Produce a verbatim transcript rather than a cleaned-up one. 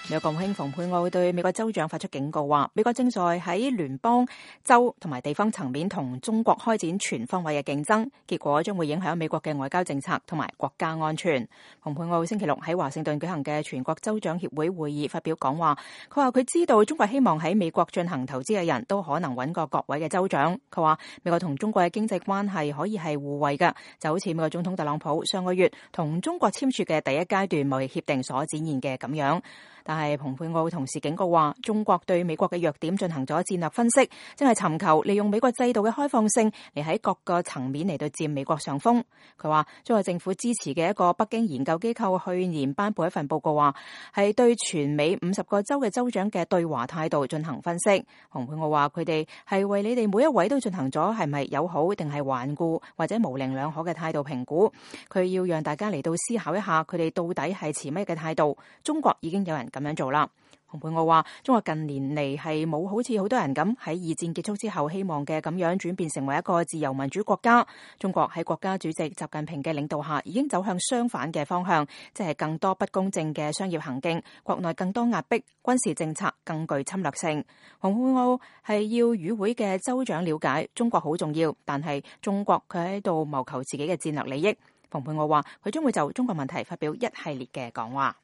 美國國務卿蓬佩奧對美國州長發出警告，話美國正在喺聯邦、州同埋地方層面同中國開展全方位嘅競爭，結果將會影響美國嘅外交政策同埋國家安全。蓬佩奧星期六喺華盛頓舉行嘅全國州長協會會議發表講話，佢話佢知道中國希望喺美國進行投資嘅人都可能揾個各位嘅州長。佢話美國同中國嘅經濟關係可以係互惠嘅，就好似美國總統特朗普上個月同中國簽署嘅第一階段貿易協定所展現嘅咁樣。但係蓬佩奧同時警告話，中國對美國嘅弱點進行咗戰略分析，正係尋求利用美國制度嘅開放性嚟喺各個層面嚟到佔美國上風。佢話中國政府支持嘅一個北京研究機構去年頒布一份報告，話係對全美五十個州嘅州長嘅對華態度進行分析。蓬佩奧話佢哋係為你哋每一位都進行咗係咪友好定係頑固或者模棱兩可嘅態度評估。佢要讓大家嚟到思考一下佢哋到底係持乜嘅態度。中國已經有人咁樣做啦。蓬佩奧話中國近年嚟係冇好似好多人咁喺二戰結束之後希望嘅咁樣轉變成為一個自由民主國家。中國喺國家主席習近平嘅領導下已經走向相反嘅方向，即係更多不公正嘅商業行徑，國內更多壓迫，軍事政策更具侵略性。蓬佩奧係要與會嘅州長了解中國好重要，但係中國佢喺度謀求自己嘅戰略利益。蓬佩奧話佢將會就中國問題發表一系列嘅講話。